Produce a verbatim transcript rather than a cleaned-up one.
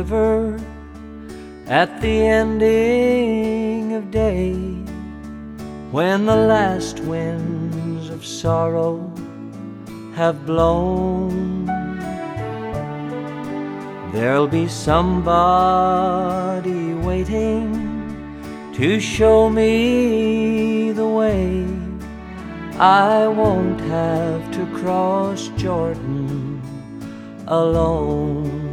river at the ending of day, when the last winds of sorrow have blown. There'll be somebody waiting to show me the way. I won't have to cross Jordan alone.